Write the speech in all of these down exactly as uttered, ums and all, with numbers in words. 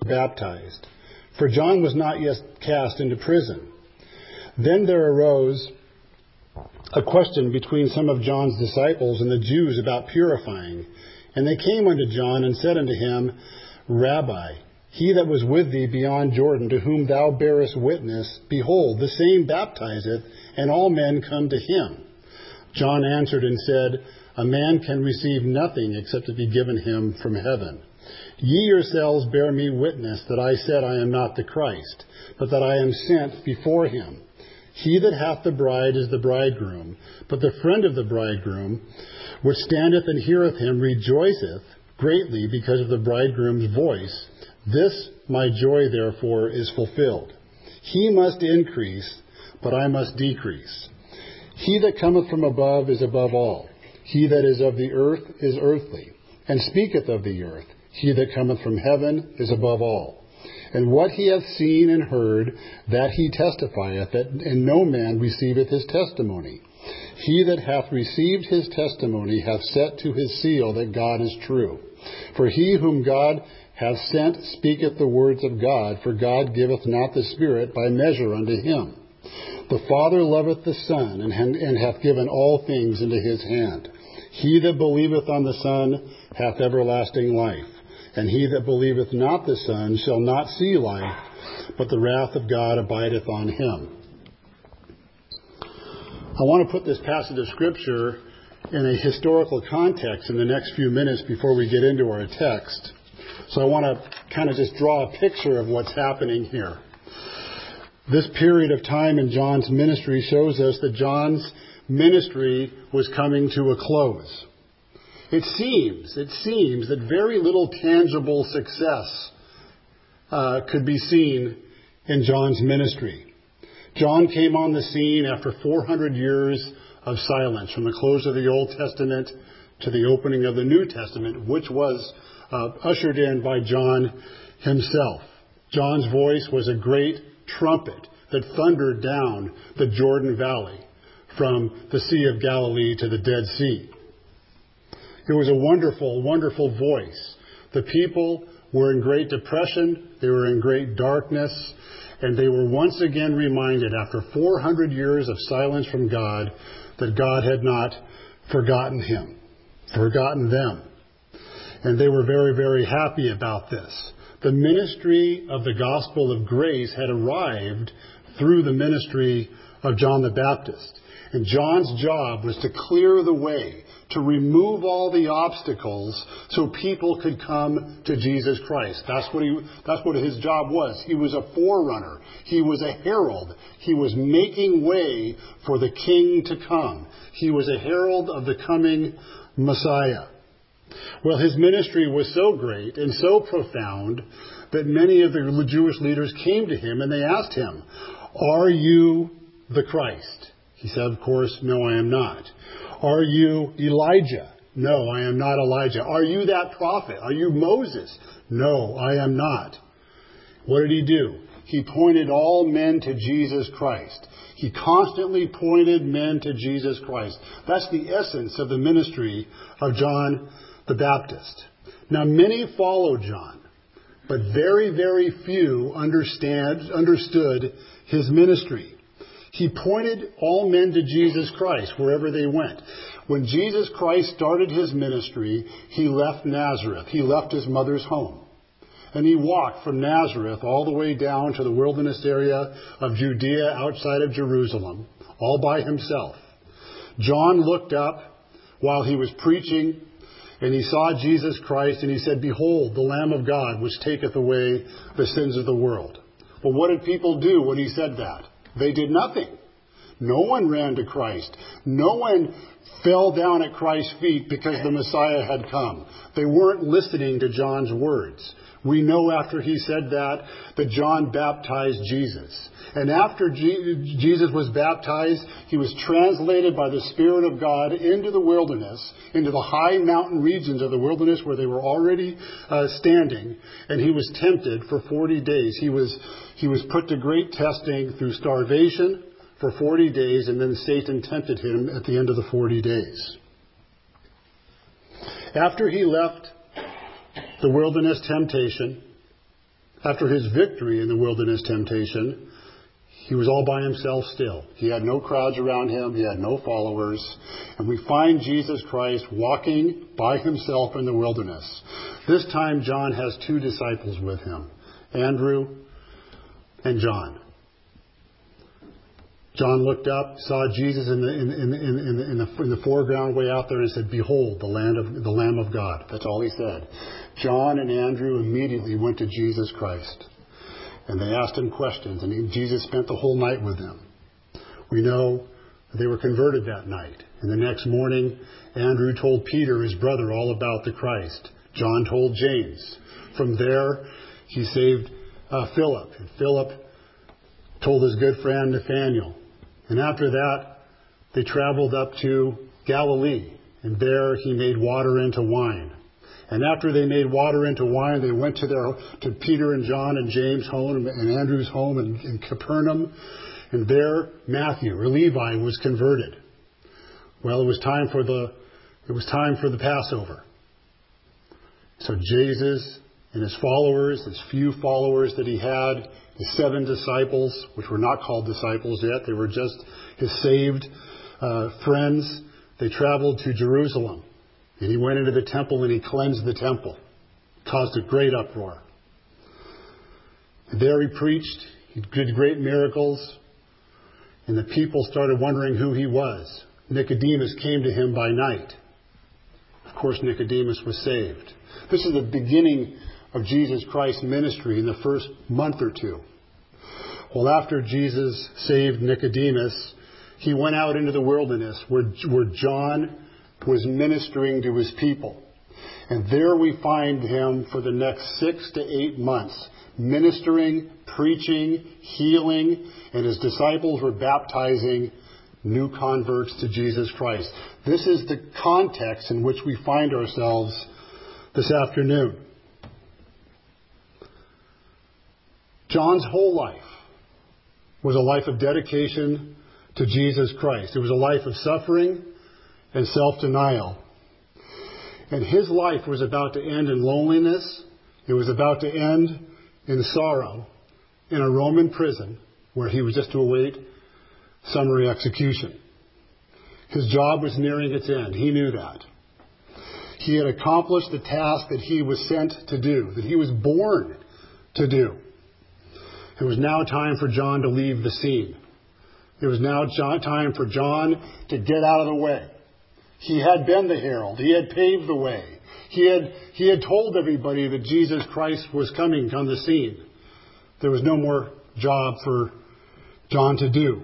baptized, for John was not yet cast into prison. Then there arose a question between some of John's disciples and the Jews about purifying. And they came unto John and said unto him, Rabbi, he that was with thee beyond Jordan, to whom thou bearest witness, behold, the same baptizeth, and all men come to him. John answered and said, A man can receive nothing except it be given him from heaven. Ye yourselves bear me witness that I said I am not the Christ, but that I am sent before him. He that hath the bride is the bridegroom, but the friend of the bridegroom, which standeth and heareth him, rejoiceth greatly because of the bridegroom's voice. This my joy therefore is fulfilled. He must increase, but I must decrease. He that cometh from above is above all. He that is of the earth is earthly, and speaketh of the earth. He that cometh from heaven is above all. And what he hath seen and heard, that he testifieth, that and no man receiveth his testimony. He that hath received his testimony hath set to his seal that God is true. For he whom God hath sent speaketh the words of God, for God giveth not the Spirit by measure unto him. The Father loveth the Son, and, and hath given all things into his hand. He that believeth on the Son hath everlasting life. And he that believeth not the Son shall not see life, but the wrath of God abideth on him. I want to put this passage of Scripture in a historical context in the next few minutes before we get into our text. So I want to kind of just draw a picture of what's happening here. This period of time in John's ministry shows us that John's ministry was coming to a close. It seems, it seems that very little tangible success uh, could be seen in John's ministry. John came on the scene after four hundred years of silence, from the close of the Old Testament to the opening of the New Testament, which was uh, ushered in by John himself. John's voice was a great trumpet that thundered down the Jordan Valley from the Sea of Galilee to the Dead Sea. It was a wonderful, wonderful voice. The people were in great depression. They were in great darkness. And they were once again reminded, after four hundred years of silence from God, that God had not forgotten him, forgotten them. And they were very, very happy about this. The ministry of the gospel of grace had arrived through the ministry of John the Baptist. And John's job was to clear the way, to remove all the obstacles so people could come to Jesus Christ. That's what he, that's what his job was. He was a forerunner. He was a herald. He was making way for the King to come. He was a herald of the coming Messiah. Well, his ministry was so great and so profound that many of the Jewish leaders came to him and they asked him, "Are you the Christ?" He said, of course, "No, I am not." "Are you Elijah?" "No, I am not Elijah." "Are you that prophet? Are you Moses?" "No, I am not." What did he do? He pointed all men to Jesus Christ. He constantly pointed men to Jesus Christ. That's the essence of the ministry of John the Baptist. Now, many followed John, but very, very few understand, understood his ministry. He pointed all men to Jesus Christ wherever they went. When Jesus Christ started his ministry, he left Nazareth. He left his mother's home. And he walked from Nazareth all the way down to the wilderness area of Judea outside of Jerusalem, all by himself. John looked up while he was preaching, and he saw Jesus Christ, and he said, "Behold, the Lamb of God, which taketh away the sins of the world." Well, what did people do when he said that? They did nothing. No one ran to Christ. No one fell down at Christ's feet because the Messiah had come. They weren't listening to John's words. We know after he said that, that John baptized Jesus. And after G- Jesus was baptized, he was translated by the Spirit of God into the wilderness, into the high mountain regions of the wilderness where they were already uh, standing. And he was tempted for forty days. He was, he was put to great testing through starvation for forty days, and then Satan tempted him at the end of the forty days. After he left the wilderness temptation, After his victory in the wilderness temptation, he was all by himself still. He had no crowds around him. He had no followers. And we find Jesus Christ walking by himself in the wilderness. This time, John has two disciples with him, Andrew and John. John looked up, saw Jesus in the, in, in, in, in, the, in, the, in the foreground way out there and said, "Behold, the, land of, the Lamb of God." That's all he said. John and Andrew immediately went to Jesus Christ. And they asked him questions, and he, Jesus spent the whole night with them. We know they were converted that night. And the next morning, Andrew told Peter, his brother, all about the Christ. John told James. From there, he saved uh, Philip. And Philip told his good friend Nathanael. And after that, they traveled up to Galilee. And there he made water into wine. And after they made water into wine, they went to their to Peter and John and James' home and Andrew's home in, in Capernaum. And there Matthew or Levi was converted. Well, it was time for the it was time for the Passover. So Jesus and his followers, his few followers that he had, his seven disciples, which were not called disciples yet, they were just his saved uh, friends, they traveled to Jerusalem. And he went into the temple and he cleansed the temple. Caused a great uproar. And there he preached. He did great miracles. And the people started wondering who he was. Nicodemus came to him by night. Of course, Nicodemus was saved. This is the beginning of Jesus Christ's ministry in the first month or two. Well, after Jesus saved Nicodemus, he went out into the wilderness where, where John was ministering to his people. And there we find him for the next six to eight months, ministering, preaching, healing, and his disciples were baptizing new converts to Jesus Christ. This is the context in which we find ourselves this afternoon. John's whole life was a life of dedication to Jesus Christ. It was a life of suffering and self-denial. And his life was about to end in loneliness. It was about to end in sorrow in a Roman prison where he was just to await summary execution. His job was nearing its end. He knew that. He had accomplished the task that he was sent to do, that he was born to do. It was now time for John to leave the scene. It was now time for John to get out of the way. He had been the herald. He had paved the way. He had, he had told everybody that Jesus Christ was coming on the scene. There was no more job for John to do.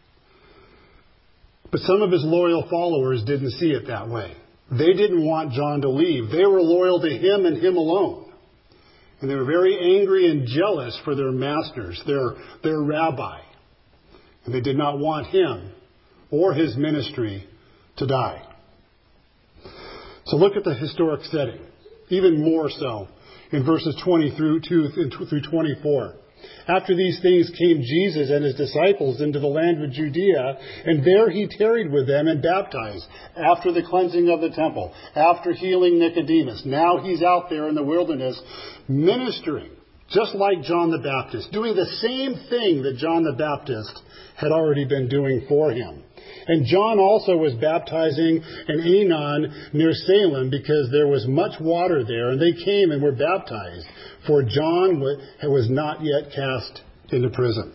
But some of his loyal followers didn't see it that way. They didn't want John to leave. They were loyal to him and him alone. And they were very angry and jealous for their masters, their, their rabbi. And they did not want him or his ministry to die. So look at the historic setting, even more so in verses twenty through twenty-four. After these things came Jesus and his disciples into the land of Judea, and there he tarried with them and baptized, after the cleansing of the temple, after healing Nicodemus. Now he's out there in the wilderness ministering, just like John the Baptist, doing the same thing that John the Baptist had already been doing for him. And John also was baptizing in Aenon near Salem because there was much water there, and they came and were baptized, for John was not yet cast into prison.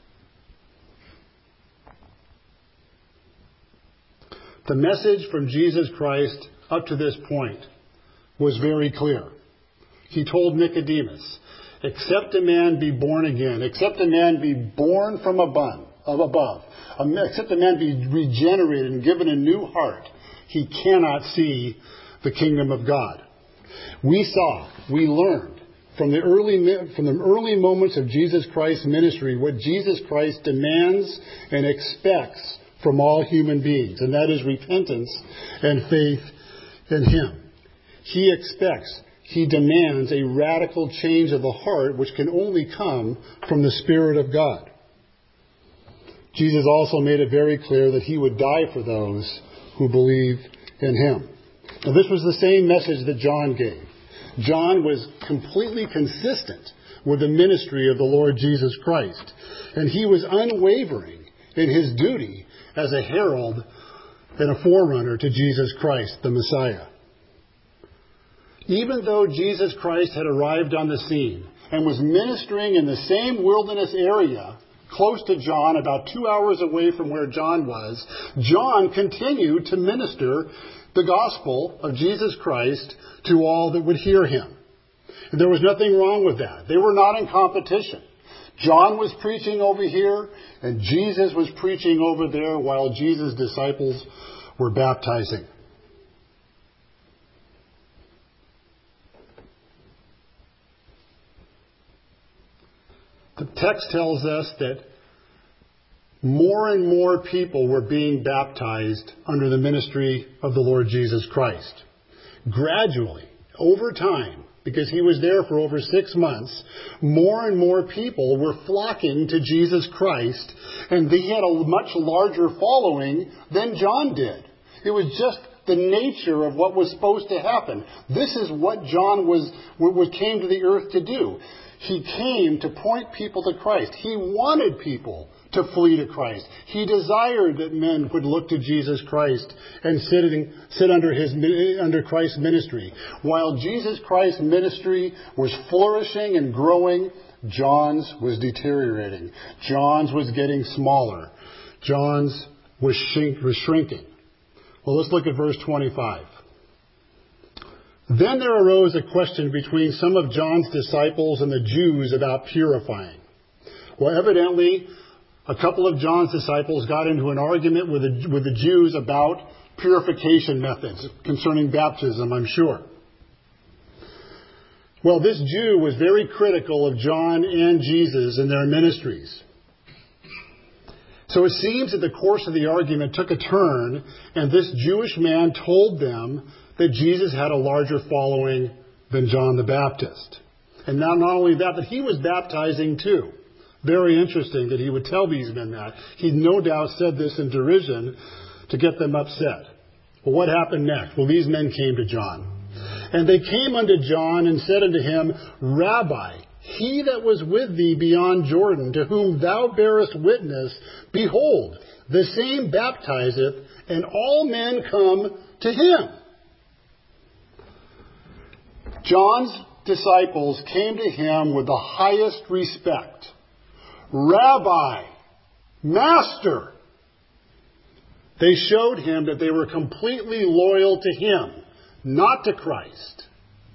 The message from Jesus Christ up to this point was very clear. He told Nicodemus, except a man be born again, except a man be born from above, of above, except a man be regenerated and given a new heart, he cannot see the kingdom of God. We saw, we learned from the early from the early moments of Jesus Christ's ministry what Jesus Christ demands and expects from all human beings, and that is repentance and faith in him. He expects, he demands a radical change of the heart which can only come from the Spirit of God. Jesus also made it very clear that he would die for those who believe in him. Now, this was the same message that John gave. John was completely consistent with the ministry of the Lord Jesus Christ. And he was unwavering in his duty as a herald and a forerunner to Jesus Christ, the Messiah. Even though Jesus Christ had arrived on the scene and was ministering in the same wilderness area close to John, about two hours away from where John was, John continued to minister the gospel of Jesus Christ to all that would hear him. And there was nothing wrong with that. They were not in competition. John was preaching over here, and Jesus was preaching over there while Jesus' disciples were baptizing. The text tells us that more and more people were being baptized under the ministry of the Lord Jesus Christ. Gradually, over time, because he was there for over six months, more and more people were flocking to Jesus Christ, and he had a much larger following than John did. It was just the nature of what was supposed to happen. This is what John was, was came to the earth to do. He came to point people to Christ. He wanted people to flee to Christ. He desired that men would look to Jesus Christ and sit, in, sit under his under Christ's ministry. While Jesus Christ's ministry was flourishing and growing, John's was deteriorating. John's was getting smaller. John's was, shrink, was shrinking. Well, let's look at verse twenty-five. Then there arose a question between some of John's disciples and the Jews about purifying. Well, evidently, a couple of John's disciples got into an argument with the, with the Jews about purification methods concerning baptism, I'm sure. Well, this Jew was very critical of John and Jesus and their ministries. So it seems that the course of the argument took a turn, and this Jewish man told them that Jesus had a larger following than John the Baptist. And not, not only that, but he was baptizing too. Very interesting that he would tell these men that. He no doubt said this in derision to get them upset. Well, what happened next? Well, these men came to John. And they came unto John and said unto him, Rabbi, he that was with thee beyond Jordan, to whom thou bearest witness, behold, the same baptizeth, and all men come to him. John's disciples came to him with the highest respect. Rabbi, Master. They showed him that they were completely loyal to him, not to Christ.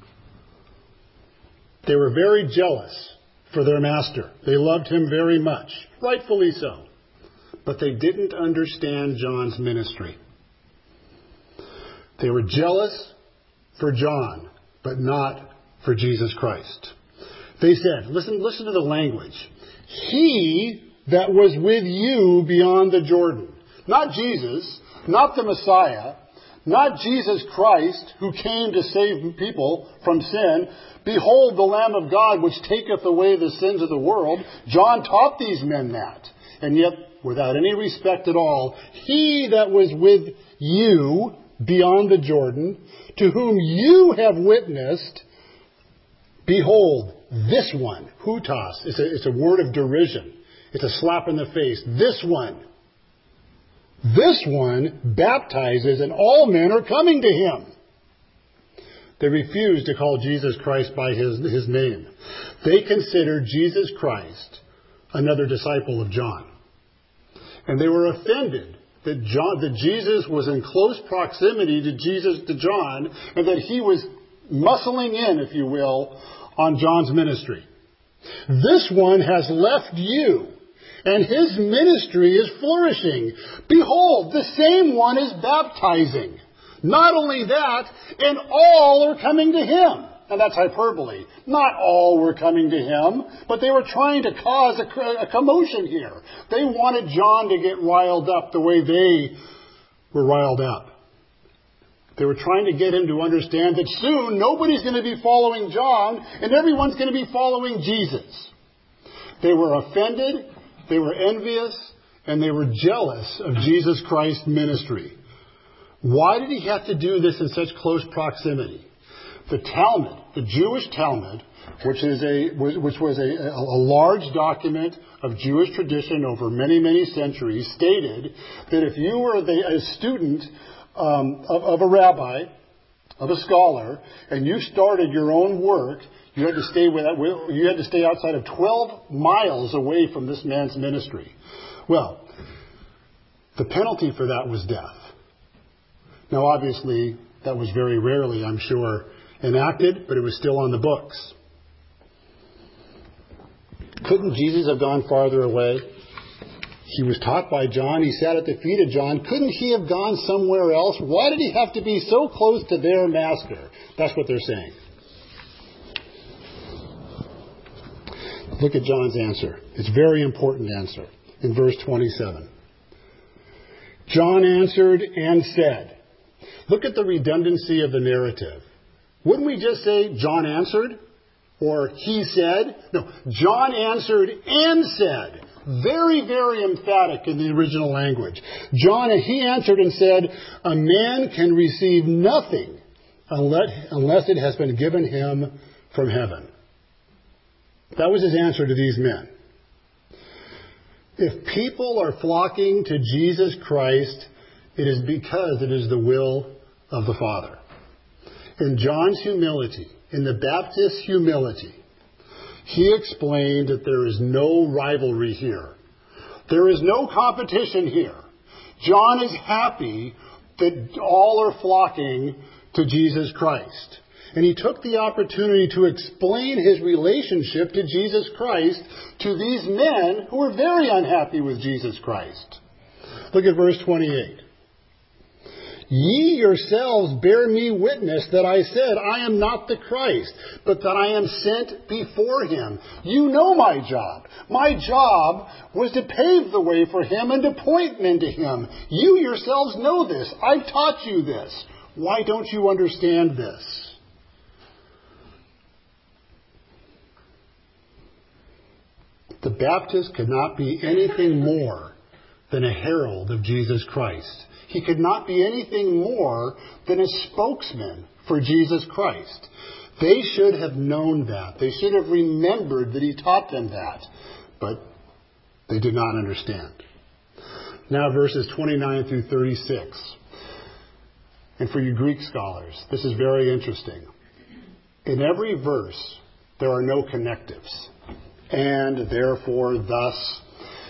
They were very jealous for their master. They loved him very much, rightfully so. But they didn't understand John's ministry. They were jealous for John, but not for Jesus Christ. They said, listen, listen to the language. He that was with you beyond the Jordan. Not Jesus, not the Messiah, not Jesus Christ who came to save people from sin. Behold the Lamb of God which taketh away the sins of the world. John taught these men that. And yet, without any respect at all, he that was with you beyond the Jordan, to whom you have witnessed, behold, this one, hutas, it's a, it's a word of derision. It's a slap in the face. This one, this one baptizes, and all men are coming to him. They refused to call Jesus Christ by his, his name. They considered Jesus Christ another disciple of John. And they were offended that John, that Jesus was in close proximity to Jesus, to John, and that he was muscling in, if you will, on John's ministry. This one has left you, and his ministry is flourishing. Behold, the same one is baptizing. Not only that, and all are coming to him. And that's hyperbole. Not all were coming to him, but they were trying to cause a, a commotion here. They wanted John to get riled up the way they were riled up. They were trying to get him to understand that soon nobody's going to be following John and everyone's going to be following Jesus. They were offended, they were envious, and they were jealous of Jesus Christ's ministry. Why did he have to do this in such close proximity? The Talmud, the Jewish Talmud, which is a which was a, a large document of Jewish tradition over many, many centuries, stated that if you were the, a student um, of, of a rabbi, of a scholar, and you started your own work, you had to stay with you had to stay outside of twelve miles away from this man's ministry. Well, the penalty for that was death. Now, obviously, that was very rarely, I'm sure, enacted, but it was still on the books. Couldn't Jesus have gone farther away? He was taught by John. He sat at the feet of John. Couldn't he have gone somewhere else? Why did he have to be so close to their master? That's what they're saying. Look at John's answer. It's a very important answer in verse twenty-seven. John answered and said, look at the redundancy of the narrative. Wouldn't we just say John answered? Or he said? No, John answered and said. Very, very emphatic in the original language. John, he answered and said, a man can receive nothing unless, unless it has been given him from heaven. That was his answer to these men. If people are flocking to Jesus Christ, it is because it is the will of the Father. In John's humility, in the Baptist's humility, he explained that there is no rivalry here. There is no competition here. John is happy that all are flocking to Jesus Christ. And he took the opportunity to explain his relationship to Jesus Christ to these men who were very unhappy with Jesus Christ. Look at verse twenty-eight. Ye yourselves bear me witness that I said, I am not the Christ, but that I am sent before him. You know my job. My job was to pave the way for him and to point men to him. You yourselves know this. I've taught you this. Why don't you understand this? The Baptist could not be anything more than a herald of Jesus Christ. He could not be anything more than a spokesman for Jesus Christ. They should have known that. They should have remembered that he taught them that. But they did not understand. Now verses twenty-nine through thirty-six. And for you Greek scholars, this is very interesting. In every verse, there are no connectives. And therefore, thus.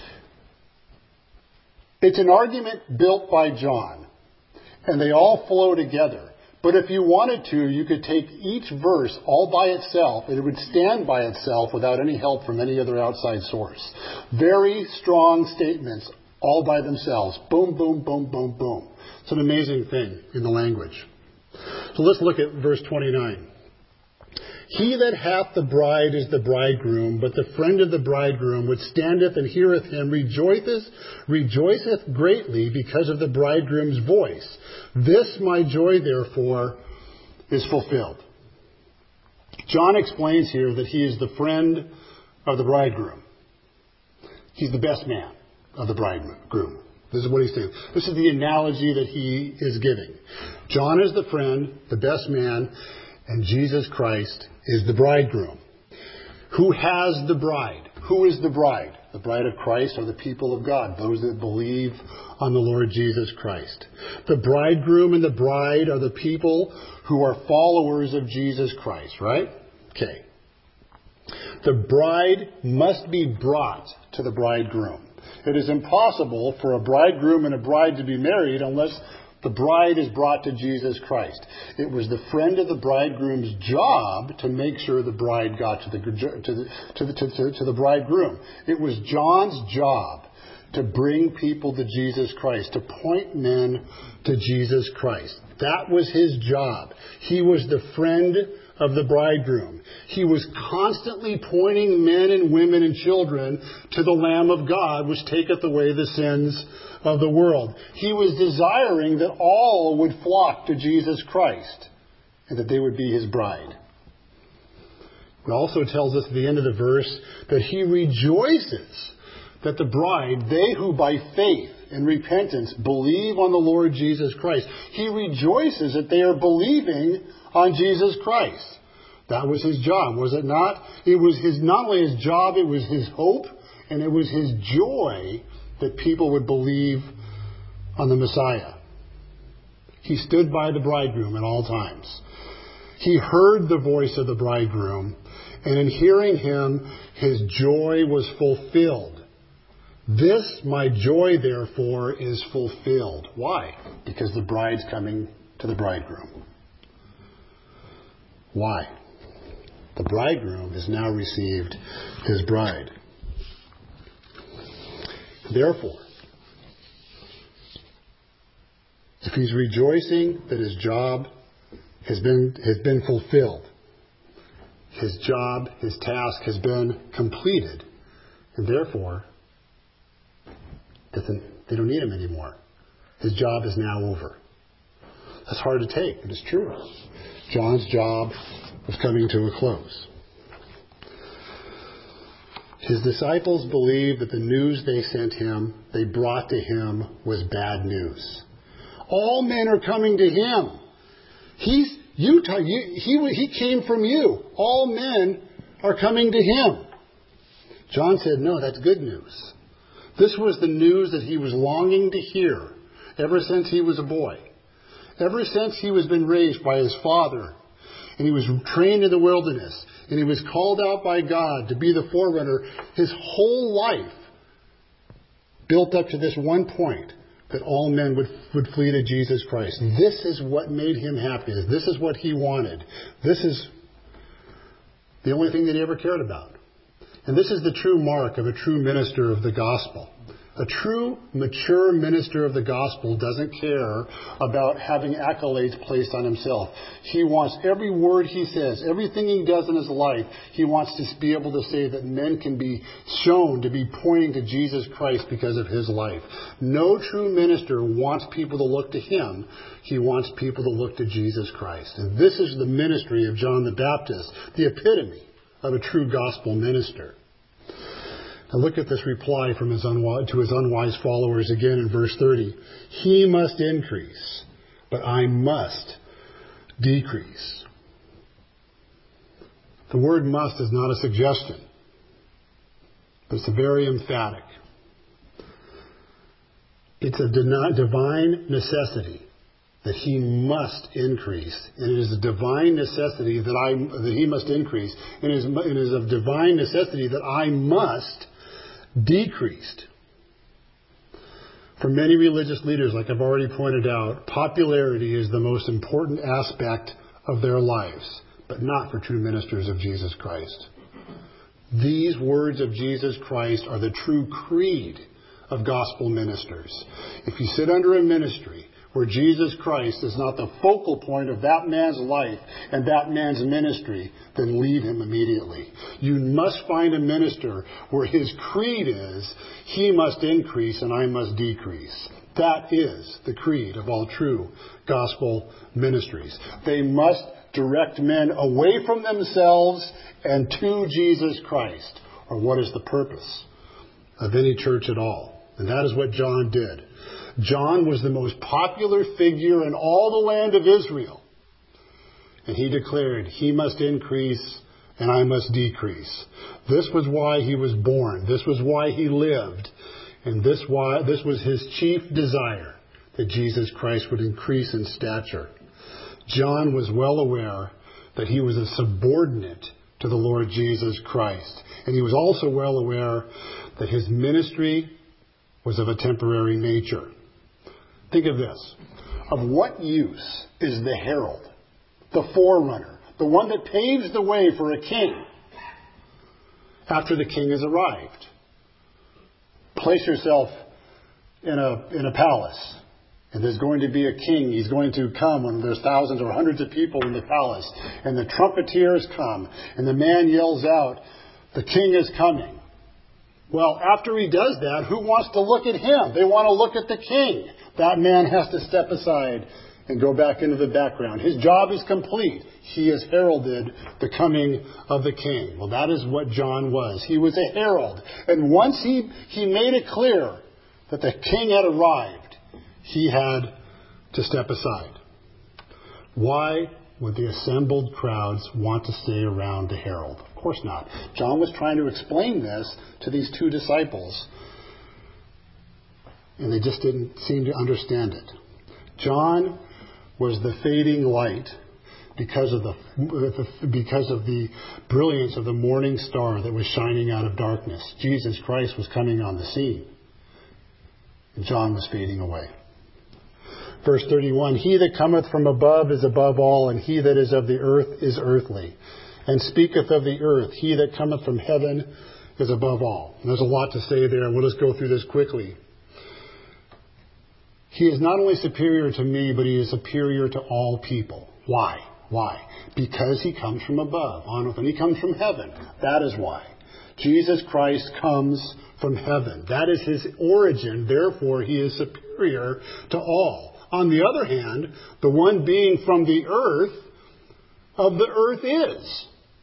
It's an argument built by John, and they all flow together. But if you wanted to, you could take each verse all by itself, and it would stand by itself without any help from any other outside source. Very strong statements, all by themselves. Boom, boom, boom, boom, boom. It's an amazing thing in the language. So let's look at verse twenty-nine. He that hath the bride is the bridegroom, but the friend of the bridegroom, which standeth and heareth him, rejoiceth, rejoiceth greatly because of the bridegroom's voice. This my joy, therefore, is fulfilled. John explains here that he is the friend of the bridegroom. He's the best man of the bridegroom. This is what he's saying. This is the analogy that he is giving. John is the friend, the best man, and Jesus Christ is the bridegroom. Who has the bride? Who is the bride? The bride of Christ are the people of God, those that believe on the Lord Jesus Christ. The bridegroom and the bride are the people who are followers of Jesus Christ, right? Okay. The bride must be brought to the bridegroom. It is impossible for a bridegroom and a bride to be married unless the bride is brought to Jesus Christ. It was the friend of the bridegroom's job to make sure the bride got to the to the to the, to, to the bridegroom. It was John's job to bring people to Jesus Christ, to point men to Jesus Christ. That was his job. He was the friend of the bridegroom. He was constantly pointing men and women and children to the Lamb of God, which taketh away the sins of the world. He was desiring that all would flock to Jesus Christ and that they would be his bride. It also tells us at the end of the verse that he rejoices that the bride, they who by faith and repentance believe on the Lord Jesus Christ, he rejoices that they are believing on Jesus Christ. That was his job, was it not? It was his, not only his job, it was his hope, and it was his joy that people would believe on the Messiah. He stood by the bridegroom at all times. He heard the voice of the bridegroom, and in hearing him, his joy was fulfilled. This, my joy, therefore, is fulfilled. Why? Because the bride's coming to the bridegroom. Why? The bridegroom has now received his bride. Therefore, if he's rejoicing that his job has been has been fulfilled, his job, his task has been completed, and therefore doesn't, they don't need him anymore. His job is now over. That's hard to take, but it's true. John's job was coming to a close. His disciples believed that the news they sent him, they brought to him, was bad news. All men are coming to him. He's you. you he he came from you. All men are coming to him. John said, "No, that's good news." This was the news that he was longing to hear ever since he was a boy, ever since he was been raised by his father, and he was trained in the wilderness, and he was called out by God to be the forerunner. His whole life built up to this one point, that all men would, would flee to Jesus Christ. This is what made him happy. This is what he wanted. This is the only thing that he ever cared about. And this is the true mark of a true minister of the gospel. A true, mature minister of the gospel doesn't care about having accolades placed on himself. He wants every word he says, everything he does in his life, he wants to be able to say that men can be shown to be pointing to Jesus Christ because of his life. No true minister wants people to look to him. He wants people to look to Jesus Christ. And this is the ministry of John the Baptist, the epitome of a true gospel minister. Now look at this reply from his unwise, to his unwise followers again in verse thirty. He must increase, but I must decrease. The word must is not a suggestion, but it's a very emphatic. It's a divine necessity that he must increase. And it is a divine necessity that I that he must increase. And it is, it is of divine necessity that I must decreased. For many religious leaders, like I've already pointed out, popularity is the most important aspect of their lives, but not for true ministers of Jesus Christ. These words of Jesus Christ are the true creed of gospel ministers. If you sit under a ministry where Jesus Christ is not the focal point of that man's life and that man's ministry, then leave him immediately. You must find a minister where his creed is, he must increase and I must decrease. That is the creed of all true gospel ministries. They must direct men away from themselves and to Jesus Christ, or what is the purpose of any church at all. And that is what John did. John was the most popular figure in all the land of Israel. And he declared, he must increase and I must decrease. This was why he was born. This was why he lived. And this, why, this was his chief desire, that Jesus Christ would increase in stature. John was well aware that he was a subordinate to the Lord Jesus Christ. And he was also well aware that his ministry was of a temporary nature. Think of this. Of what use is the herald, the forerunner, the one that paves the way for a king after the king has arrived? Place yourself in a, in a palace, and there's going to be a king. He's going to come when there's thousands or hundreds of people in the palace, and the trumpeters come, and the man yells out, "The king is coming." Well, after he does that, who wants to look at him? They want to look at the king. That man has to step aside and go back into the background. His job is complete. He has heralded the coming of the king. Well, that is what John was. He was a herald. And once he, he made it clear that the king had arrived, he had to step aside. Why would the assembled crowds want to stay around to herald? Of course not. John was trying to explain this to these two disciples, and they just didn't seem to understand it. John was the fading light because of the because of the brilliance of the morning star that was shining out of darkness. Jesus Christ was coming on the scene, and John was fading away. Verse thirty-one, he that cometh from above is above all, and he that is of the earth is earthly, and speaketh of the earth. He that cometh from heaven is above all. And there's a lot to say there, and we'll just go through this quickly. He is not only superior to me, but he is superior to all people. Why? Why? Because he comes from above, on and he comes from heaven. That is why. Jesus Christ comes from heaven. That is his origin. Therefore, he is superior to all. On the other hand, the one being from the earth, of the earth is.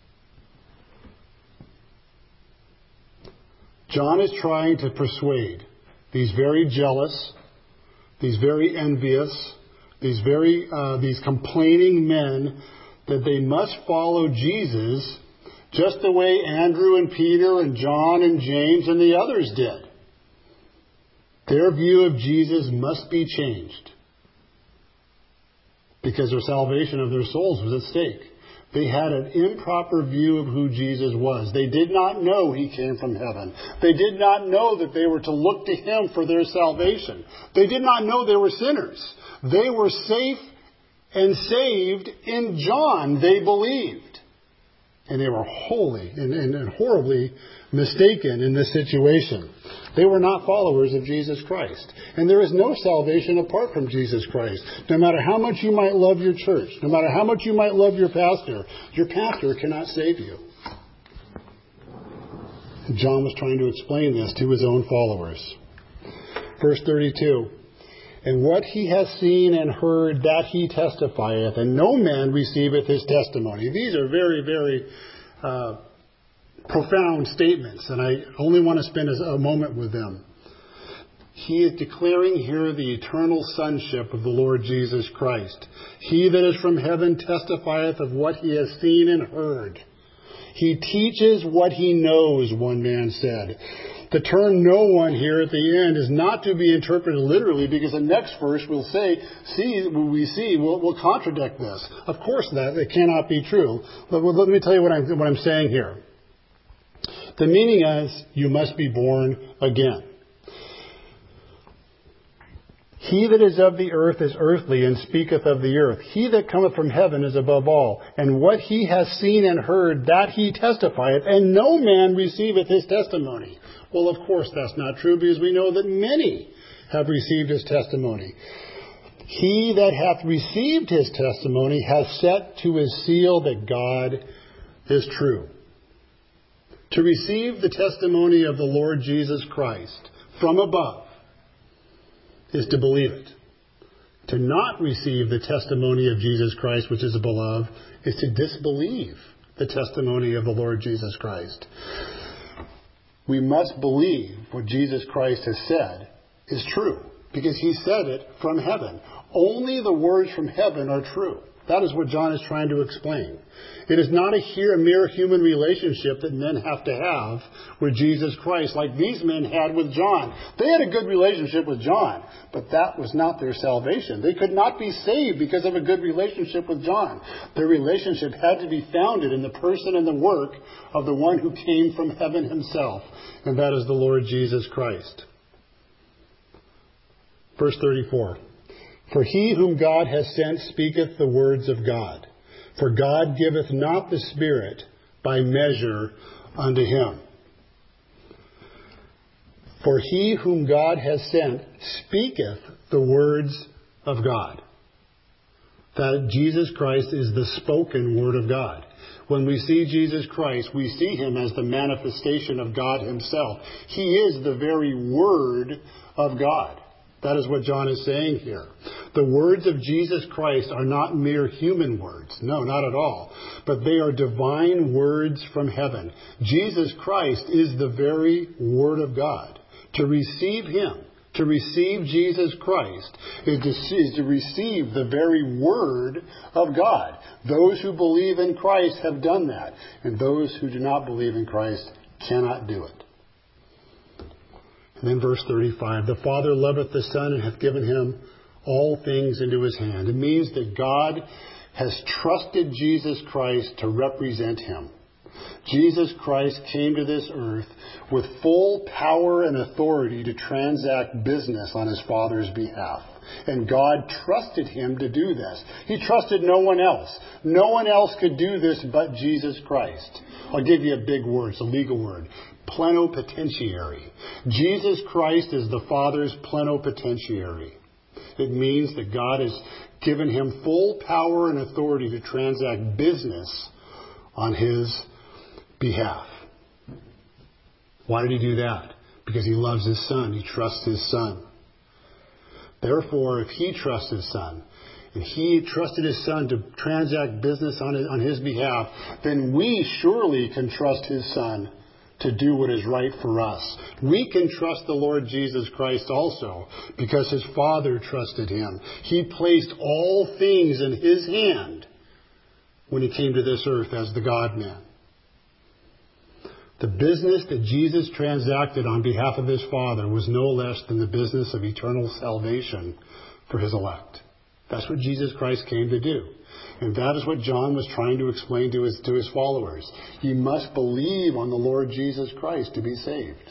John is trying to persuade these very jealous, these very envious, these very uh, these complaining men that they must follow Jesus just the way Andrew and Peter and John and James and the others did. Their view of Jesus must be changed because their salvation of their souls was at stake. They had an improper view of who Jesus was. They did not know he came from heaven. They did not know that they were to look to him for their salvation. They did not know they were sinners. They were safe and saved in John, they believed. And they were wholly and, and, and horribly mistaken in this situation. They were not followers of Jesus Christ. And there is no salvation apart from Jesus Christ. No matter how much you might love your church, no matter how much you might love your pastor, your pastor cannot save you. And John was trying to explain this to his own followers. Verse thirty-two. And what he hath seen and heard, that he testifieth, and no man receiveth his testimony. These are very, very uh, profound statements, and I only want to spend a moment with them. He is declaring here the eternal sonship of the Lord Jesus Christ. He that is from heaven testifieth of what he has seen and heard. He teaches what he knows, one man said. The term no one here at the end is not to be interpreted literally, because the next verse will say, see, we see, will will contradict this. Of course that, it cannot be true. But let me tell you what I'm, what I'm saying here. The meaning is, you must be born again. He that is of the earth is earthly, and speaketh of the earth. He that cometh from heaven is above all. And what he hath seen and heard, that he testifieth, and no man receiveth his testimony. Well, of course that's not true, because we know that many have received his testimony. He that hath received his testimony hath set to his seal that God is true. To receive the testimony of the Lord Jesus Christ from above is to believe it. To not receive the testimony of Jesus Christ, which is beloved, is to disbelieve the testimony of the Lord Jesus Christ. We must believe what Jesus Christ has said is true, because he said it from heaven. Only the words from heaven are true. That is what John is trying to explain. It is not a mere human relationship that men have to have with Jesus Christ, like these men had with John. They had a good relationship with John, but that was not their salvation. They could not be saved because of a good relationship with John. Their relationship had to be founded in the person and the work of the one who came from heaven himself, and that is the Lord Jesus Christ. Verse thirty-four. For he whom God hath sent speaketh the words of God. For God giveth not the Spirit by measure unto him. For he whom God hath sent speaketh the words of God. That Jesus Christ is the spoken word of God. When we see Jesus Christ, we see him as the manifestation of God himself. He is the very word of God. That is what John is saying here. The words of Jesus Christ are not mere human words. No, not at all. But they are divine words from heaven. Jesus Christ is the very Word of God. To receive him, To receive Jesus Christ is to, is to receive the very Word of God. Those who believe in Christ have done that. And those who do not believe in Christ cannot do it. And then verse thirty-five, the Father loveth the Son and hath given him all things into his hand. It means that God has trusted Jesus Christ to represent him. Jesus Christ came to this earth with full power and authority to transact business on his Father's behalf. And God trusted him to do this. He trusted no one else. No one else could do this but Jesus Christ. I'll give you a big word. It's a legal word. Plenipotentiary. Jesus Christ is the Father's plenipotentiary. It means that God has given him full power and authority to transact business on his behalf. Why did he do that? Because he loves his Son. He trusts his Son. Therefore, if he trusts his Son, and he trusted his Son to transact business on his, on his behalf, then we surely can trust his Son to do what is right for us. We can trust the Lord Jesus Christ also because his Father trusted him. He placed all things in his hand when he came to this earth as the God-man. The business that Jesus transacted on behalf of his Father was no less than the business of eternal salvation for his elect. That's what Jesus Christ came to do. And that is what John was trying to explain to his, to his followers. You must believe on the Lord Jesus Christ to be saved.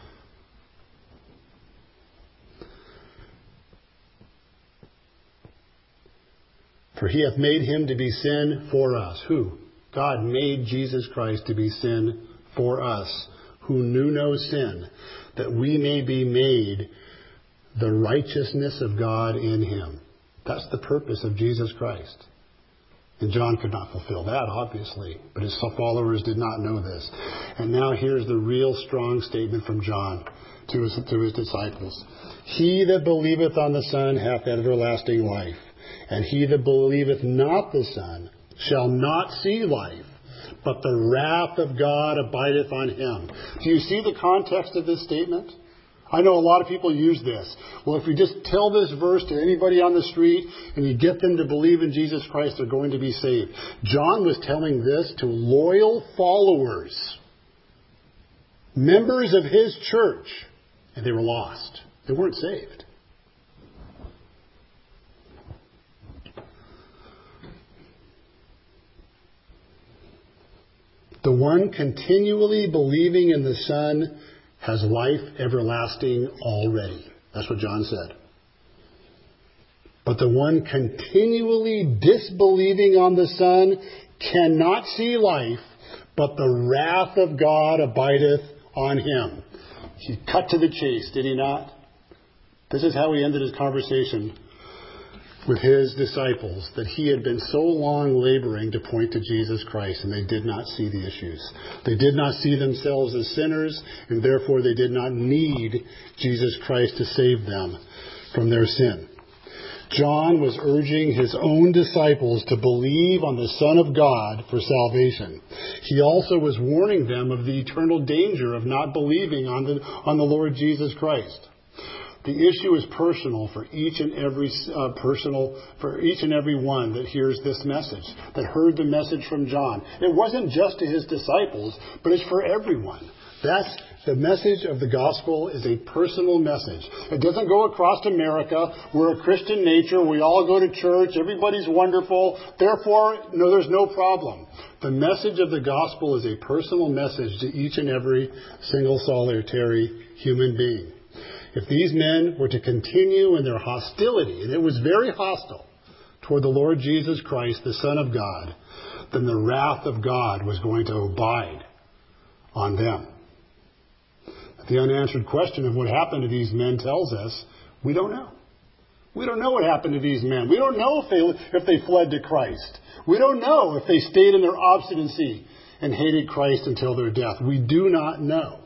For he hath made him to be sin for us. Who? God made Jesus Christ to be sin for us, who knew no sin, that we may be made the righteousness of God in him. That's the purpose of Jesus Christ. And John could not fulfill that, obviously, but his followers did not know this. And now here's the real strong statement from John to his, to his disciples. He that believeth on the Son hath everlasting life, and he that believeth not the Son shall not see life, but the wrath of God abideth on him. Do you see the context of this statement? I know a lot of people use this. Well, if we just tell this verse to anybody on the street and you get them to believe in Jesus Christ, they're going to be saved. John was telling this to loyal followers, members of his church, and they were lost. They weren't saved. The one continually believing in the Son has life everlasting already. That's what John said. But the one continually disbelieving on the Son cannot see life, but the wrath of God abideth on him. He cut to the chase, did he not? This is how he ended his conversation with his disciples, that he had been so long laboring to point to Jesus Christ, and they did not see the issues. They did not see themselves as sinners, and therefore they did not need Jesus Christ to save them from their sin. John was urging his own disciples to believe on the Son of God for salvation. He also was warning them of the eternal danger of not believing on the, on the Lord Jesus Christ. The issue is personal for each and every uh, personal for each and every one that hears this message, that heard the message from John. It wasn't just to his disciples, but it's for everyone. That's the message of the gospel is a personal message. It doesn't go across America. We're a Christian nature. We all go to church. Everybody's wonderful. Therefore, no, there's no problem. The message of the gospel is a personal message to each and every single solitary human being. If these men were to continue in their hostility, and it was very hostile, toward the Lord Jesus Christ, the Son of God, then the wrath of God was going to abide on them. The unanswered question of what happened to these men tells us we don't know. We don't know what happened to these men. We don't know if they, if they fled to Christ. We don't know if they stayed in their obstinacy and hated Christ until their death. We do not know.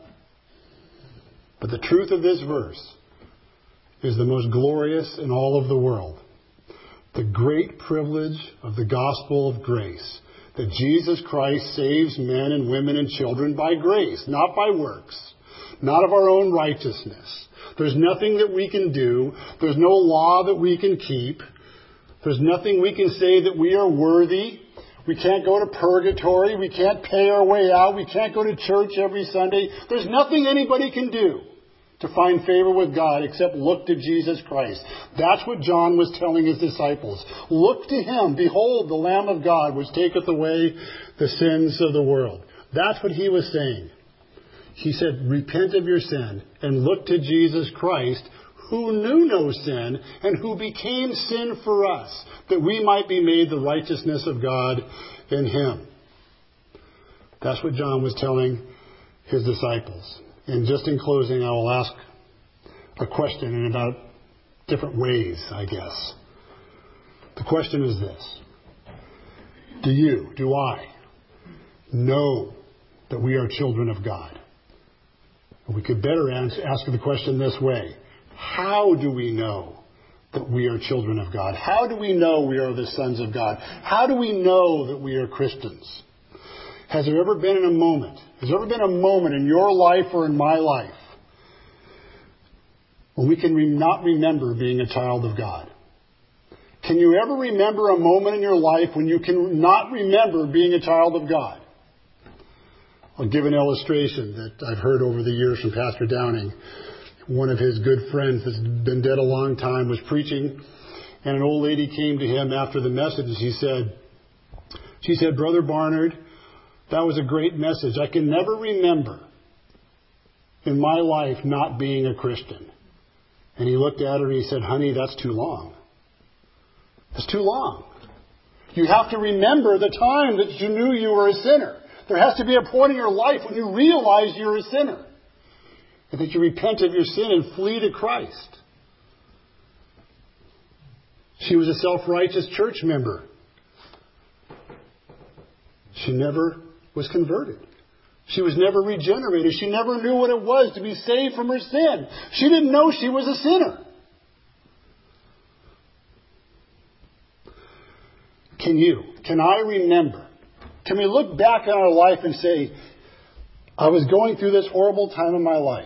But the truth of this verse is the most glorious in all of the world. The great privilege of the gospel of grace, that Jesus Christ saves men and women and children by grace, not by works. not of our own righteousness. There's nothing that we can do. There's no law that we can keep. There's nothing we can say that we are worthy. We can't go to purgatory. We can't pay our way out. We can't go to church every Sunday. There's nothing anybody can do to find favor with God except look to Jesus Christ. That's what John was telling his disciples. Look to Him. Behold, the Lamb of God, which taketh away the sins of the world. That's what he was saying. He said, repent of your sin and look to Jesus Christ, who knew no sin and who became sin for us, that we might be made the righteousness of God in Him. That's what John was telling his disciples. And just in closing, I will ask a question in about different ways, I guess. The question is this. Do you, do I, know that we are children of God? We could better ask the question this way. How do we know that we are children of God? How do we know we are the sons of God? How do we know that we are Christians? Has there ever been a moment, has there ever been a moment in your life or in my life when we can re- not remember being a child of God? Can you ever remember a moment in your life when you can not remember being a child of God? I'll give an illustration that I've heard over the years from Pastor Downing. One of his good friends that's been dead a long time was preaching, and an old lady came to him after the message, and she said, she said, Brother Barnard, that was a great message. I can never remember in my life not being a Christian. And he looked at her and he said, honey, that's too long. That's too long. You have to remember the time that you knew you were a sinner. There has to be a point in your life when you realize you're a sinner. And that you repent of your sin and flee to Christ. She was a self-righteous church member. She never was converted. She was never regenerated. She never knew what it was to be saved from her sin. She didn't know she was a sinner. Can you? Can I remember? Can we look back on our life and say, I was going through this horrible time in my life,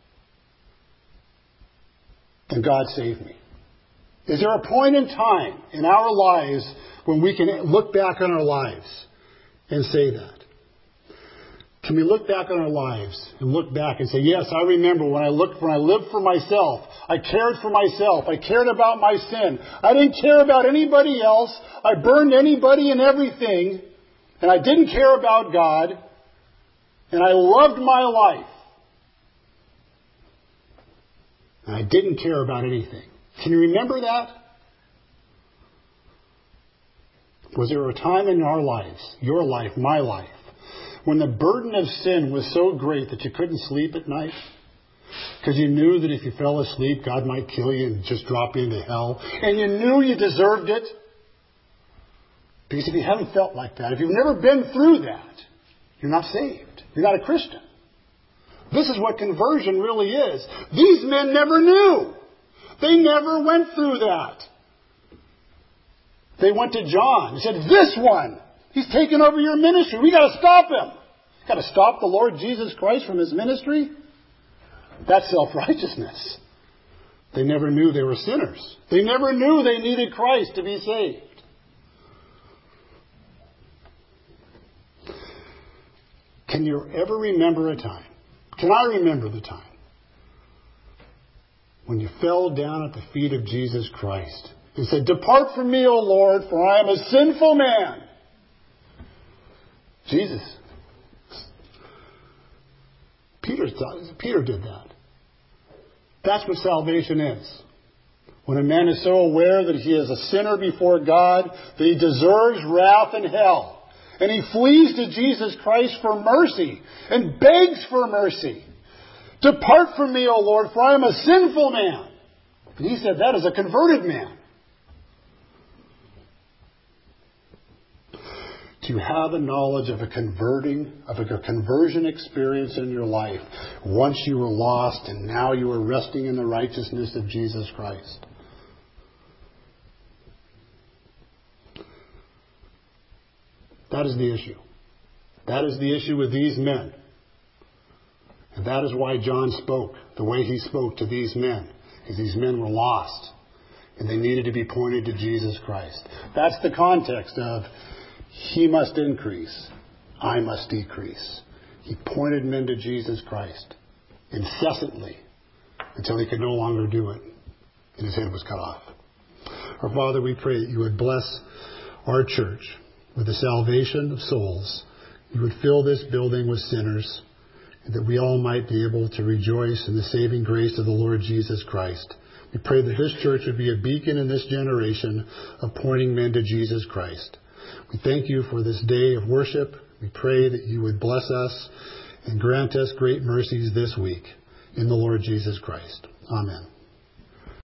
and God saved me? Is there a point in time in our lives when we can look back on our lives and say that? Can we look back on our lives and look back and say, yes, I remember when I looked, when I lived for myself, I cared for myself, I cared about my sin. I didn't care about anybody else. I burned anybody and everything, and I didn't care about God, and I loved my life. And I didn't care about anything. Can you remember that? Was there a time in our lives, your life, my life, when the burden of sin was so great that you couldn't sleep at night? Because you knew that if you fell asleep, God might kill you and just drop you into hell. And you knew you deserved it. Because if you haven't felt like that, if you've never been through that, you're not saved. You're not a Christian. This is what conversion really is. These men never knew. They never went through that. They went to John and said, this one, he's taken over your ministry. We got to stop him. Got to stop the Lord Jesus Christ from his ministry? That's self-righteousness. They never knew they were sinners. They never knew they needed Christ to be saved. Can you ever remember a time? Can I remember the time when you fell down at the feet of Jesus Christ and said, depart from me, O Lord, for I am a sinful man? Jesus. Peter, Peter did that. That's what salvation is. When a man is so aware that he is a sinner before God, that he deserves wrath and hell, and he flees to Jesus Christ for mercy and begs for mercy. Depart from me, O Lord, for I am a sinful man. And he said that as a converted man. Do you have a knowledge of a converting, of a conversion experience in your life once you were lost and now you are resting in the righteousness of Jesus Christ? That is the issue. That is the issue with these men. And that is why John spoke the way he spoke to these men, because these men were lost and they needed to be pointed to Jesus Christ. That's the context of he must increase, I must decrease. He pointed men to Jesus Christ incessantly until he could no longer do it and his head was cut off. Our Father, we pray that you would bless our church with the salvation of souls. You would fill this building with sinners, and that we all might be able to rejoice in the saving grace of the Lord Jesus Christ. We pray that his church would be a beacon in this generation of pointing men to Jesus Christ. We thank you for this day of worship. We pray that you would bless us and grant us great mercies this week in the Lord Jesus Christ. Amen.